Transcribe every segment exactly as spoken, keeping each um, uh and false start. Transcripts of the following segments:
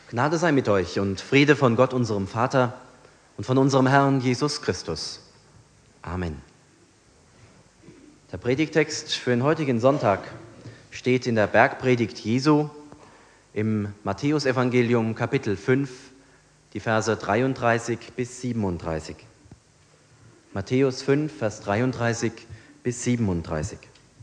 Gnade sei mit euch und Friede von Gott, unserem Vater, und von unserem Herrn Jesus Christus. Amen. Der Predigtext für den heutigen Sonntag steht in der Bergpredigt Jesu im Matthäusevangelium Kapitel fünf, die Verse dreiunddreißig bis siebenunddreißig. Matthäus fünf, Vers dreiunddreißig bis siebenunddreißig.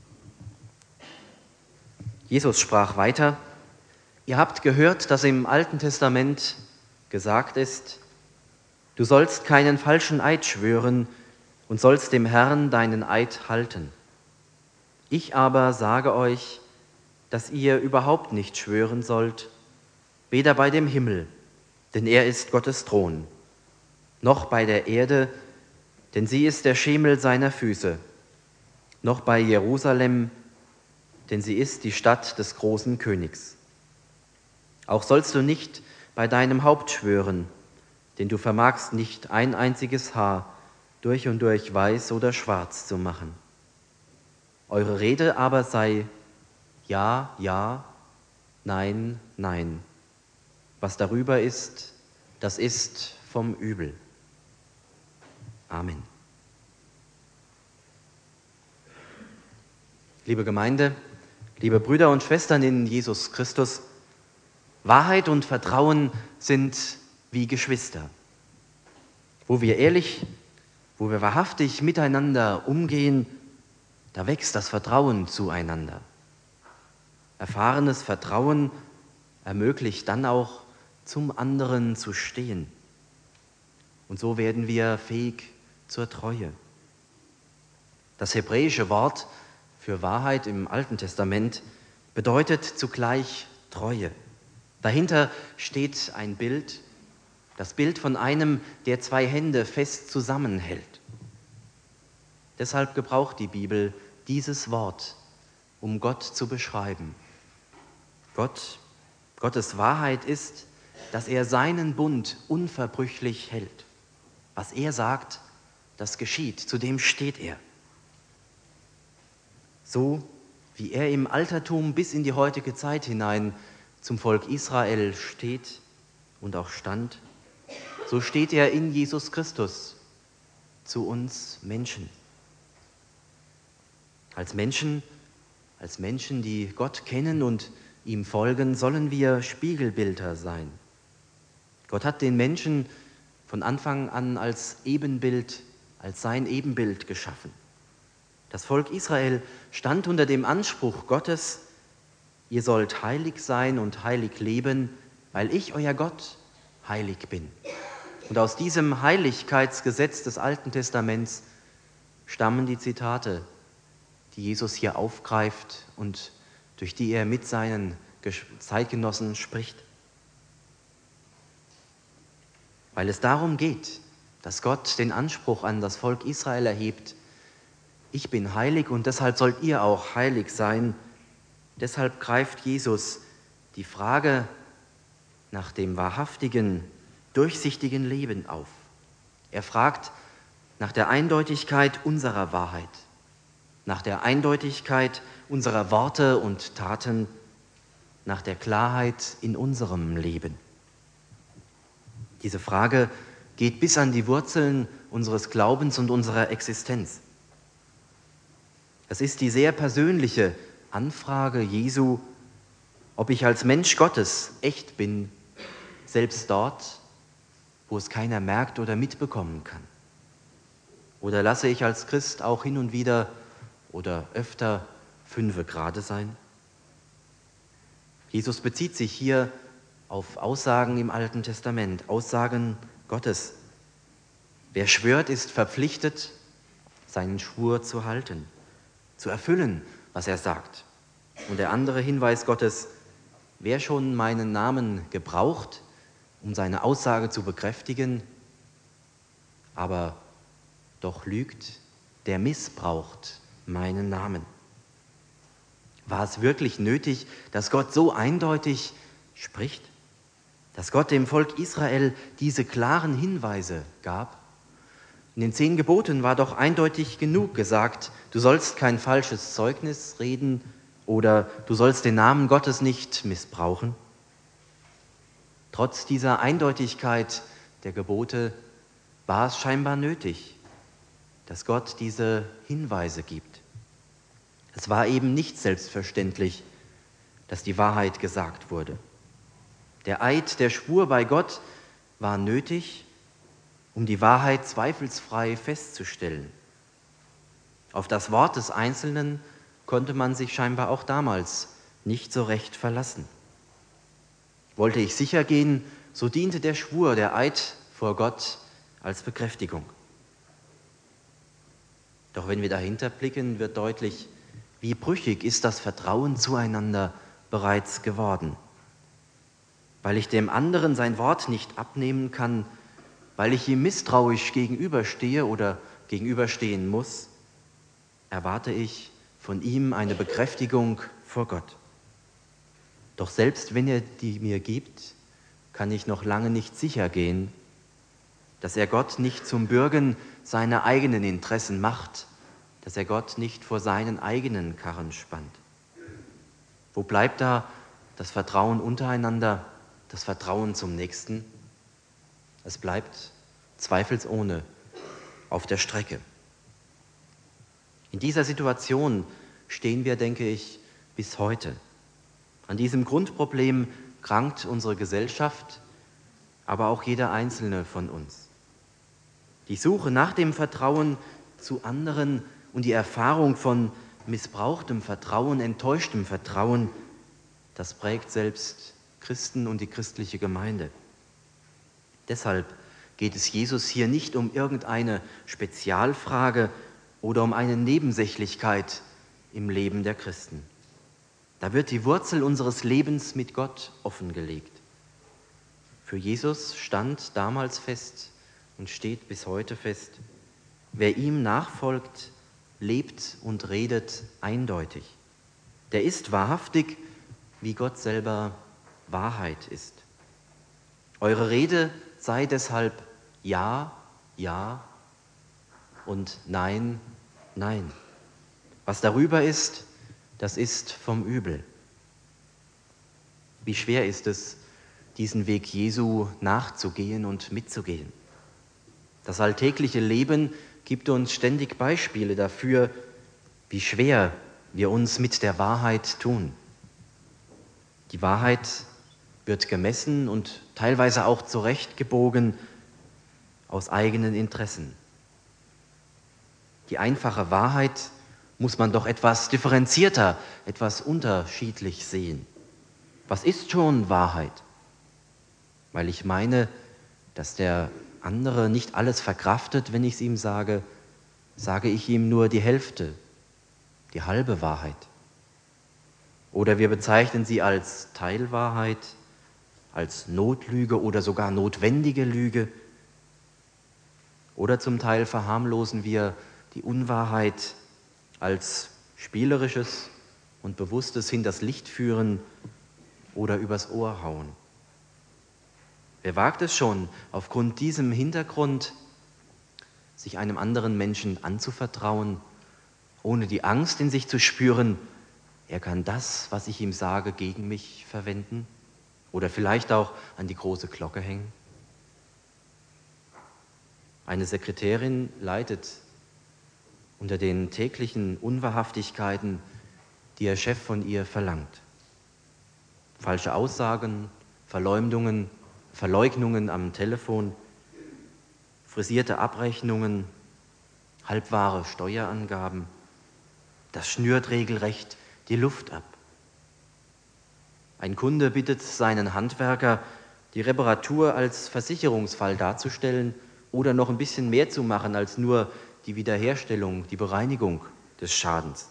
Jesus sprach weiter: Ihr habt gehört, dass im Alten Testament gesagt ist: Du sollst keinen falschen Eid schwören und sollst dem Herrn deinen Eid halten. Ich aber sage euch, dass ihr überhaupt nicht schwören sollt, weder bei dem Himmel, denn er ist Gottes Thron, noch bei der Erde, denn sie ist der Schemel seiner Füße, noch bei Jerusalem, denn sie ist die Stadt des großen Königs. Auch sollst du nicht bei deinem Haupt schwören, denn du vermagst nicht ein einziges Haar durch und durch weiß oder schwarz zu machen. Eure Rede aber sei ja, ja, nein, nein. Was darüber ist, das ist vom Übel. Amen. Liebe Gemeinde, liebe Brüder und Schwestern in Jesus Christus, Wahrheit und Vertrauen sind wie Geschwister. Wo wir ehrlich, wo wir wahrhaftig miteinander umgehen, da wächst das Vertrauen zueinander. Erfahrenes Vertrauen ermöglicht dann auch, zum anderen zu stehen. Und so werden wir fähig zur Treue. Das hebräische Wort für Wahrheit im Alten Testament bedeutet zugleich Treue. Dahinter steht ein Bild, das Bild von einem, der zwei Hände fest zusammenhält. Deshalb gebraucht die Bibel dieses Wort, um Gott zu beschreiben. Gott, Gottes Wahrheit ist, dass er seinen Bund unverbrüchlich hält. Was er sagt, das geschieht, zu dem steht er. So wie er im Altertum bis in die heutige Zeit hinein zum Volk Israel steht und auch stand, so steht er in Jesus Christus zu uns Menschen. Als Menschen, als Menschen, die Gott kennen und ihm folgen, sollen wir Spiegelbilder sein. Gott hat den Menschen von Anfang an als Ebenbild, als sein Ebenbild geschaffen. Das Volk Israel stand unter dem Anspruch Gottes: Ihr sollt heilig sein und heilig leben, weil ich, euer Gott, heilig bin. Und aus diesem Heiligkeitsgesetz des Alten Testaments stammen die Zitate, die Jesus hier aufgreift und durch die er mit seinen Zeitgenossen spricht. Weil es darum geht, dass Gott den Anspruch an das Volk Israel erhebt: Ich bin heilig und deshalb sollt ihr auch heilig sein. Deshalb greift Jesus die Frage nach dem wahrhaftigen, durchsichtigen Leben auf. Er fragt nach der Eindeutigkeit unserer Wahrheit, nach der Eindeutigkeit unserer Worte und Taten, nach der Klarheit in unserem Leben. Diese Frage geht bis an die Wurzeln unseres Glaubens und unserer Existenz. Es ist die sehr persönliche Anfrage Jesu, ob ich als Mensch Gottes echt bin, selbst dort, wo es keiner merkt oder mitbekommen kann. Oder lasse ich als Christ auch hin und wieder oder öfter fünfe gerade sein? Jesus bezieht sich hier auf Aussagen im Alten Testament, Aussagen Gottes. Wer schwört, ist verpflichtet, seinen Schwur zu halten, zu erfüllen, was er sagt. Und der andere Hinweis Gottes: Wer schon meinen Namen gebraucht, um seine Aussage zu bekräftigen, aber doch lügt, der missbraucht meinen Namen. War es wirklich nötig, dass Gott so eindeutig spricht? Dass Gott dem Volk Israel diese klaren Hinweise gab? In den zehn Geboten war doch eindeutig genug gesagt: Du sollst kein falsches Zeugnis reden oder du sollst den Namen Gottes nicht missbrauchen. Trotz dieser Eindeutigkeit der Gebote war es scheinbar nötig, dass Gott diese Hinweise gibt. Es war eben nicht selbstverständlich, dass die Wahrheit gesagt wurde. Der Eid, der Schwur bei Gott war nötig, um die Wahrheit zweifelsfrei festzustellen. Auf das Wort des Einzelnen konnte man sich scheinbar auch damals nicht so recht verlassen. Wollte ich sicher gehen, so diente der Schwur, der Eid vor Gott als Bekräftigung. Doch wenn wir dahinter blicken, wird deutlich, wie brüchig ist das Vertrauen zueinander bereits geworden. Weil ich dem anderen sein Wort nicht abnehmen kann, weil ich ihm misstrauisch gegenüberstehe oder gegenüberstehen muss, erwarte ich von ihm eine Bekräftigung vor Gott. Doch selbst wenn er die mir gibt, kann ich noch lange nicht sicher gehen, dass er Gott nicht zum Bürgen seiner eigenen Interessen macht, dass er Gott nicht vor seinen eigenen Karren spannt. Wo bleibt da das Vertrauen untereinander, das Vertrauen zum Nächsten? Es bleibt zweifelsohne auf der Strecke. In dieser Situation stehen wir, denke ich, bis heute. An diesem Grundproblem krankt unsere Gesellschaft, aber auch jeder Einzelne von uns. Die Suche nach dem Vertrauen zu anderen und die Erfahrung von missbrauchtem Vertrauen, enttäuschtem Vertrauen, das prägt selbst Christen und die christliche Gemeinde. Deshalb geht es Jesus hier nicht um irgendeine Spezialfrage oder um eine Nebensächlichkeit im Leben der Christen. Da wird die Wurzel unseres Lebens mit Gott offengelegt. Für Jesus stand damals fest und steht bis heute fest: Wer ihm nachfolgt, lebt und redet eindeutig. Der ist wahrhaftig, wie Gott selber Wahrheit ist. Eure Rede sei deshalb Ja, Ja und Nein, Nein. Was darüber ist, das ist vom Übel. Wie schwer ist es, diesen Weg Jesu nachzugehen und mitzugehen? Das alltägliche Leben gibt uns ständig Beispiele dafür, wie schwer wir uns mit der Wahrheit tun. Die Wahrheit wird gemessen und teilweise auch zurechtgebogen aus eigenen Interessen. Die einfache Wahrheit muss man doch etwas differenzierter, etwas unterschiedlich sehen. Was ist schon Wahrheit? Weil ich meine, dass der andere nicht alles verkraftet, wenn ich es ihm sage, sage ich ihm nur die Hälfte, die halbe Wahrheit. Oder wir bezeichnen sie als Teilwahrheit, als Notlüge oder sogar notwendige Lüge. Oder zum Teil verharmlosen wir die Unwahrheit als spielerisches und bewusstes hinters Licht führen oder übers Ohr hauen. Wer wagt es schon, aufgrund diesem Hintergrund sich einem anderen Menschen anzuvertrauen, ohne die Angst in sich zu spüren, er kann das, was ich ihm sage, gegen mich verwenden oder vielleicht auch an die große Glocke hängen? Eine Sekretärin leidet unter den täglichen Unwahrhaftigkeiten, die ihr Chef von ihr verlangt. Falsche Aussagen, Verleumdungen, Verleugnungen am Telefon, frisierte Abrechnungen, halbwahre Steuerangaben. Das schnürt regelrecht die Luft ab. Ein Kunde bittet seinen Handwerker, die Reparatur als Versicherungsfall darzustellen oder noch ein bisschen mehr zu machen als nur die Wiederherstellung, die Bereinigung des Schadens.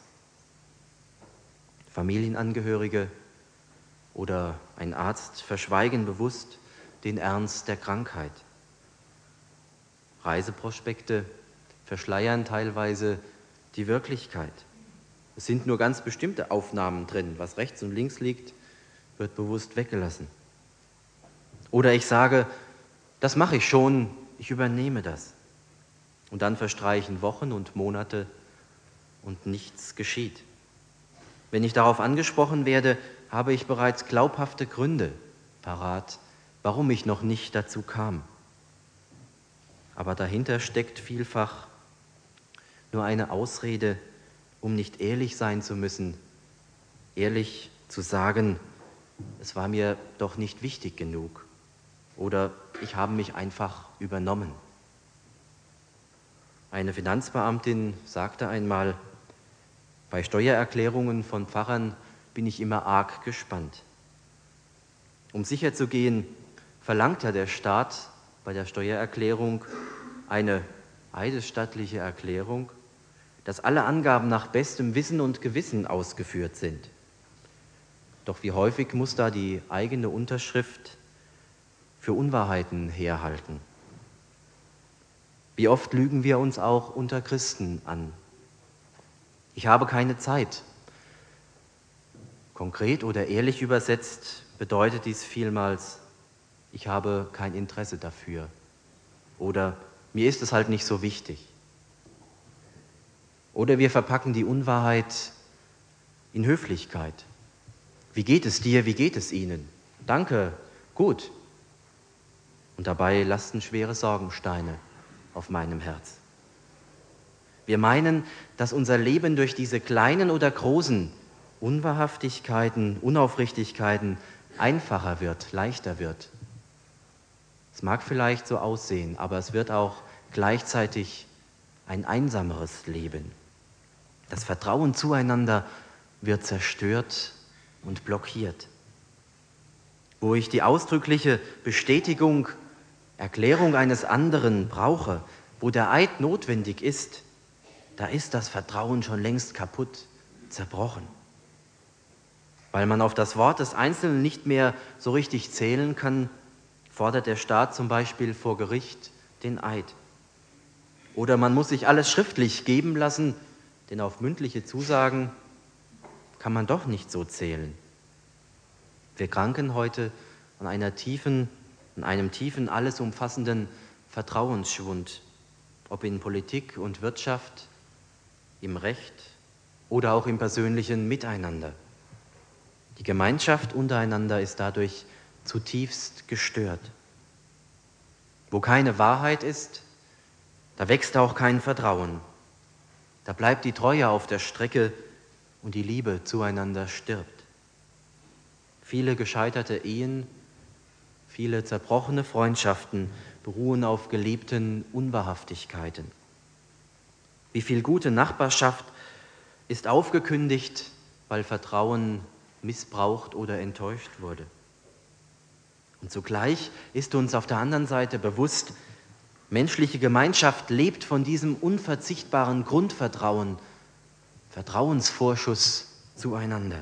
Familienangehörige oder ein Arzt verschweigen bewusst den Ernst der Krankheit. Reiseprospekte verschleiern teilweise die Wirklichkeit. Es sind nur ganz bestimmte Aufnahmen drin. Was rechts und links liegt, wird bewusst weggelassen. Oder ich sage, das mache ich schon, ich übernehme das. Und dann verstreichen Wochen und Monate und nichts geschieht. Wenn ich darauf angesprochen werde, habe ich bereits glaubhafte Gründe parat, warum ich noch nicht dazu kam. Aber dahinter steckt vielfach nur eine Ausrede, um nicht ehrlich sein zu müssen, ehrlich zu sagen, es war mir doch nicht wichtig genug oder ich habe mich einfach übernommen. Eine Finanzbeamtin sagte einmal, bei Steuererklärungen von Pfarrern bin ich immer arg gespannt. Um sicherzugehen, verlangt ja der Staat bei der Steuererklärung eine eidesstattliche Erklärung, dass alle Angaben nach bestem Wissen und Gewissen ausgeführt sind. Doch wie häufig muss da die eigene Unterschrift für Unwahrheiten herhalten? Wie oft lügen wir uns auch unter Christen an? Ich habe keine Zeit. Konkret oder ehrlich übersetzt bedeutet dies vielmals, ich habe kein Interesse dafür oder mir ist es halt nicht so wichtig. Oder wir verpacken die Unwahrheit in Höflichkeit. Wie geht es dir, wie geht es Ihnen? Danke, gut. Und dabei lasten schwere Sorgensteine auf meinem Herz. Wir meinen, dass unser Leben durch diese kleinen oder großen Unwahrhaftigkeiten, Unaufrichtigkeiten einfacher wird, leichter wird. Es mag vielleicht so aussehen, aber es wird auch gleichzeitig ein einsameres Leben. Das Vertrauen zueinander wird zerstört und blockiert. Wo ich die ausdrückliche Bestätigung, Erklärung eines anderen brauche, wo der Eid notwendig ist, da ist das Vertrauen schon längst kaputt, zerbrochen. Weil man auf das Wort des Einzelnen nicht mehr so richtig zählen kann, fordert der Staat zum Beispiel vor Gericht den Eid. Oder man muss sich alles schriftlich geben lassen, denn auf mündliche Zusagen kann man doch nicht so zählen. Wir kranken heute an einer tiefen, an einem tiefen, alles umfassenden Vertrauensschwund, ob in Politik und Wirtschaft, im Recht oder auch im persönlichen Miteinander. Die Gemeinschaft untereinander ist dadurch zutiefst gestört. Wo keine Wahrheit ist, da wächst auch kein Vertrauen. Da bleibt die Treue auf der Strecke und die Liebe zueinander stirbt. Viele gescheiterte Ehen, viele zerbrochene Freundschaften beruhen auf gelebten Unwahrhaftigkeiten. Wie viel gute Nachbarschaft ist aufgekündigt, weil Vertrauen missbraucht oder enttäuscht wurde. Und zugleich ist uns auf der anderen Seite bewusst, menschliche Gemeinschaft lebt von diesem unverzichtbaren Grundvertrauen, Vertrauensvorschuss zueinander.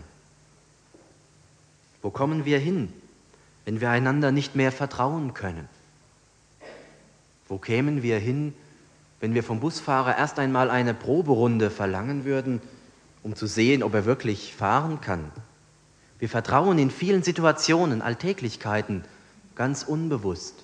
Wo kommen wir hin, wenn wir einander nicht mehr vertrauen können? Wo kämen wir hin, wenn wir vom Busfahrer erst einmal eine Proberunde verlangen würden, um zu sehen, ob er wirklich fahren kann? Wir vertrauen in vielen Situationen, Alltäglichkeiten, ganz unbewusst.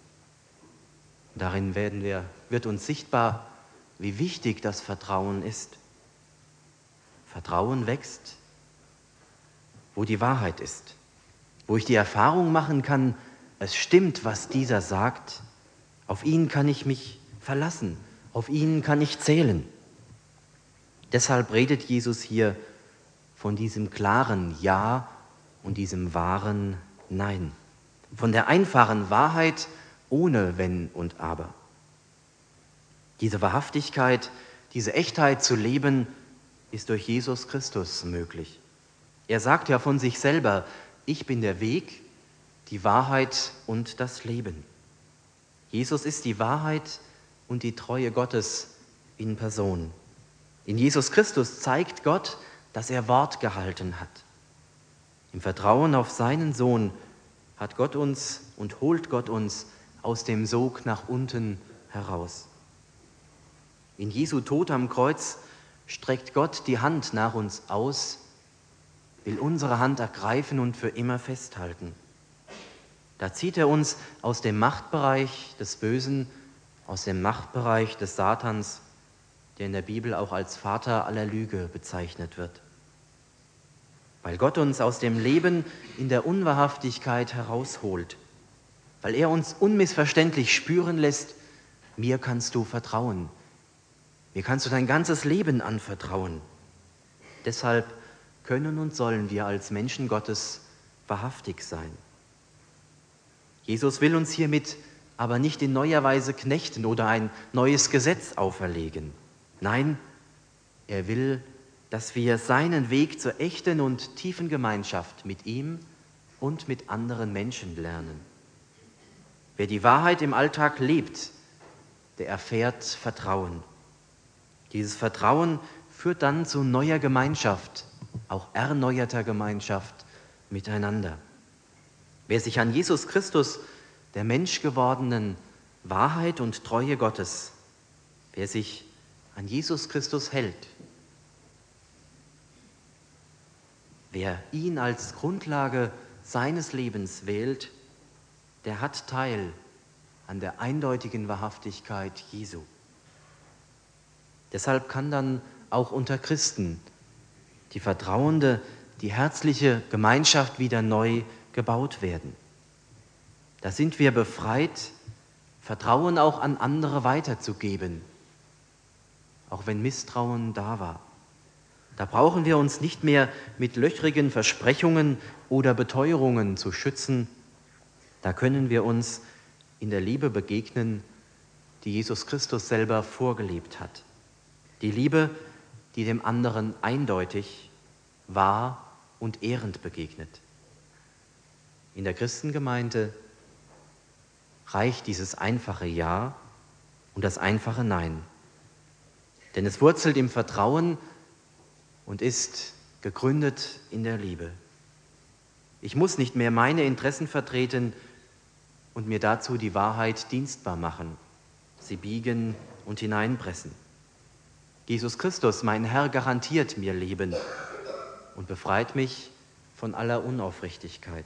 Darin werden wir, wird uns sichtbar, wie wichtig das Vertrauen ist. Vertrauen wächst, wo die Wahrheit ist, wo ich die Erfahrung machen kann, es stimmt, was dieser sagt, auf ihn kann ich mich verlassen, auf ihn kann ich zählen. Deshalb redet Jesus hier von diesem klaren Ja und diesem wahren Nein, von der einfachen Wahrheit ohne Wenn und Aber. Diese Wahrhaftigkeit, diese Echtheit zu leben, ist durch Jesus Christus möglich. Er sagt ja von sich selber, ich bin der Weg, die Wahrheit und das Leben. Jesus ist die Wahrheit und die Treue Gottes in Person. In Jesus Christus zeigt Gott, dass er Wort gehalten hat. Im Vertrauen auf seinen Sohn hat Gott uns und holt Gott uns aus dem Sog nach unten heraus. In Jesu Tod am Kreuz streckt Gott die Hand nach uns aus, will unsere Hand ergreifen und für immer festhalten. Da zieht er uns aus dem Machtbereich des Bösen, aus dem Machtbereich des Satans, der in der Bibel auch als Vater aller Lüge bezeichnet wird. Weil Gott uns aus dem Leben in der Unwahrhaftigkeit herausholt, weil er uns unmissverständlich spüren lässt, mir kannst du vertrauen, mir kannst du dein ganzes Leben anvertrauen. Deshalb können und sollen wir als Menschen Gottes wahrhaftig sein. Jesus will uns hiermit aber nicht in neuer Weise knechten oder ein neues Gesetz auferlegen. Nein, er will, dass wir seinen Weg zur echten und tiefen Gemeinschaft mit ihm und mit anderen Menschen lernen. Wer die Wahrheit im Alltag lebt, der erfährt Vertrauen. Dieses Vertrauen führt dann zu neuer Gemeinschaft, auch erneuerter Gemeinschaft miteinander. Wer sich an Jesus Christus, der menschgewordenen Wahrheit und Treue Gottes, wer sich an Jesus Christus hält, wer ihn als Grundlage seines Lebens wählt, der hat Teil an der eindeutigen Wahrhaftigkeit Jesu. Deshalb kann dann auch unter Christen die vertrauende, die herzliche Gemeinschaft wieder neu gebaut werden. Da sind wir befreit, Vertrauen auch an andere weiterzugeben, auch wenn Misstrauen da war. Da brauchen wir uns nicht mehr mit löchrigen Versprechungen oder Beteuerungen zu schützen. Da können wir uns in der Liebe begegnen, die Jesus Christus selber vorgelebt hat. Die Liebe, die dem anderen eindeutig, wahr und ehrend begegnet. In der Christengemeinde reicht dieses einfache Ja und das einfache Nein. Denn es wurzelt im Vertrauen und ist gegründet in der Liebe. Ich muss nicht mehr meine Interessen vertreten und mir dazu die Wahrheit dienstbar machen, sie biegen und hineinpressen. Jesus Christus, mein Herr, garantiert mir Leben und befreit mich von aller Unaufrichtigkeit.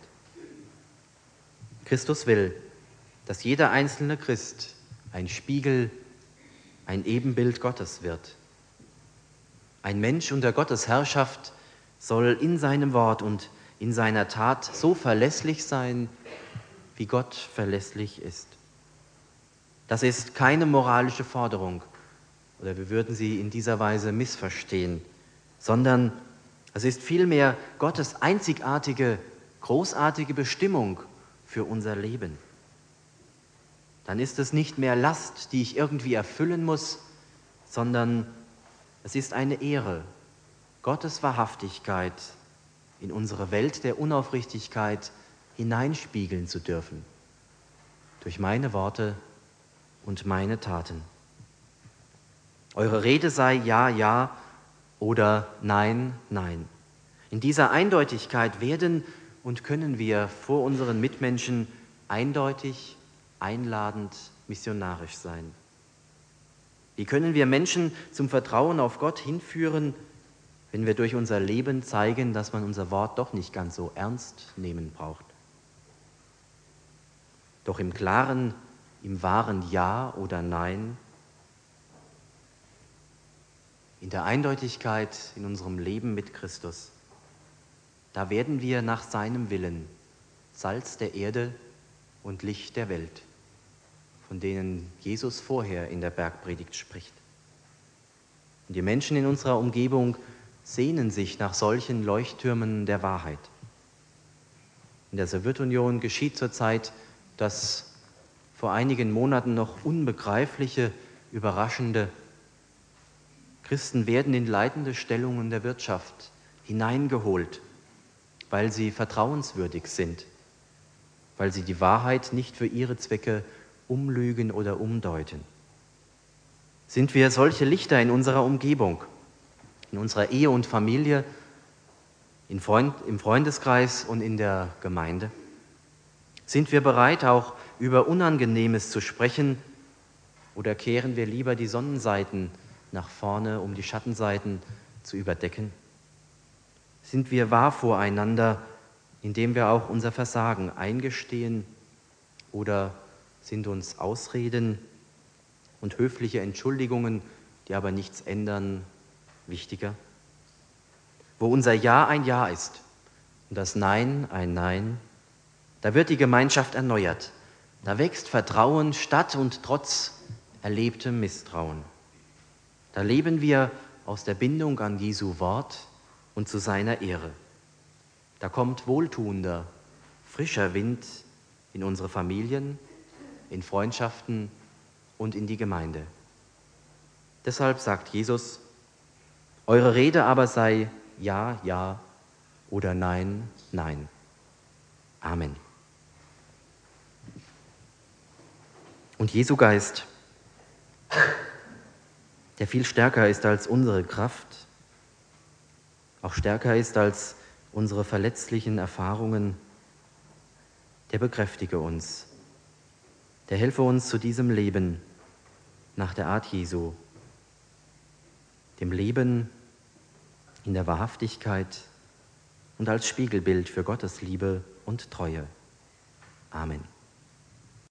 Christus will, dass jeder einzelne Christ ein Spiegel, ein Ebenbild Gottes wird. Ein Mensch unter Gottes Herrschaft soll in seinem Wort und in seiner Tat so verlässlich sein, wie Gott verlässlich ist. Das ist keine moralische Forderung, oder wir würden sie in dieser Weise missverstehen, sondern es ist vielmehr Gottes einzigartige, großartige Bestimmung für unser Leben. Dann ist es nicht mehr Last, die ich irgendwie erfüllen muss, sondern es ist eine Ehre, Gottes Wahrhaftigkeit in unsere Welt der Unaufrichtigkeit hineinspiegeln zu dürfen, durch meine Worte und meine Taten. Eure Rede sei ja, ja oder nein, nein. In dieser Eindeutigkeit werden und können wir vor unseren Mitmenschen eindeutig, einladend, missionarisch sein. Wie können wir Menschen zum Vertrauen auf Gott hinführen, wenn wir durch unser Leben zeigen, dass man unser Wort doch nicht ganz so ernst nehmen braucht? Doch im klaren, im wahren Ja oder Nein, in der Eindeutigkeit in unserem Leben mit Christus, da werden wir nach seinem Willen Salz der Erde und Licht der Welt, von denen Jesus vorher in der Bergpredigt spricht. Und die Menschen in unserer Umgebung sehnen sich nach solchen Leuchttürmen der Wahrheit. In der Sowjetunion geschieht zurzeit das vor einigen Monaten noch unbegreifliche, überraschende: Christen werden in leitende Stellungen der Wirtschaft hineingeholt, weil sie vertrauenswürdig sind, weil sie die Wahrheit nicht für ihre Zwecke umlügen oder umdeuten. Sind wir solche Lichter in unserer Umgebung, in unserer Ehe und Familie, in Freund, im Freundeskreis und in der Gemeinde? Sind wir bereit, auch über Unangenehmes zu sprechen, oder kehren wir lieber die Sonnenseiten nach vorne, um die Schattenseiten zu überdecken? Sind wir wahr voreinander, indem wir auch unser Versagen eingestehen, oder sind uns Ausreden und höfliche Entschuldigungen, die aber nichts ändern, wichtiger? Wo unser Ja ein Ja ist und das Nein ein Nein, da wird die Gemeinschaft erneuert, Da wächst Vertrauen statt und trotz erlebtem Misstrauen. Da leben wir aus der Bindung an Jesu Wort und zu seiner Ehre. Da kommt wohltuender, frischer Wind in unsere Familien, in Freundschaften und in die Gemeinde. Deshalb sagt Jesus, eure Rede aber sei ja, ja oder nein, nein. Amen. Und Jesu Geist, der viel stärker ist als unsere Kraft, auch stärker ist als unsere verletzlichen Erfahrungen, der bekräftige uns, der helfe uns zu diesem Leben nach der Art Jesu, dem Leben in der Wahrhaftigkeit und als Spiegelbild für Gottes Liebe und Treue. Amen.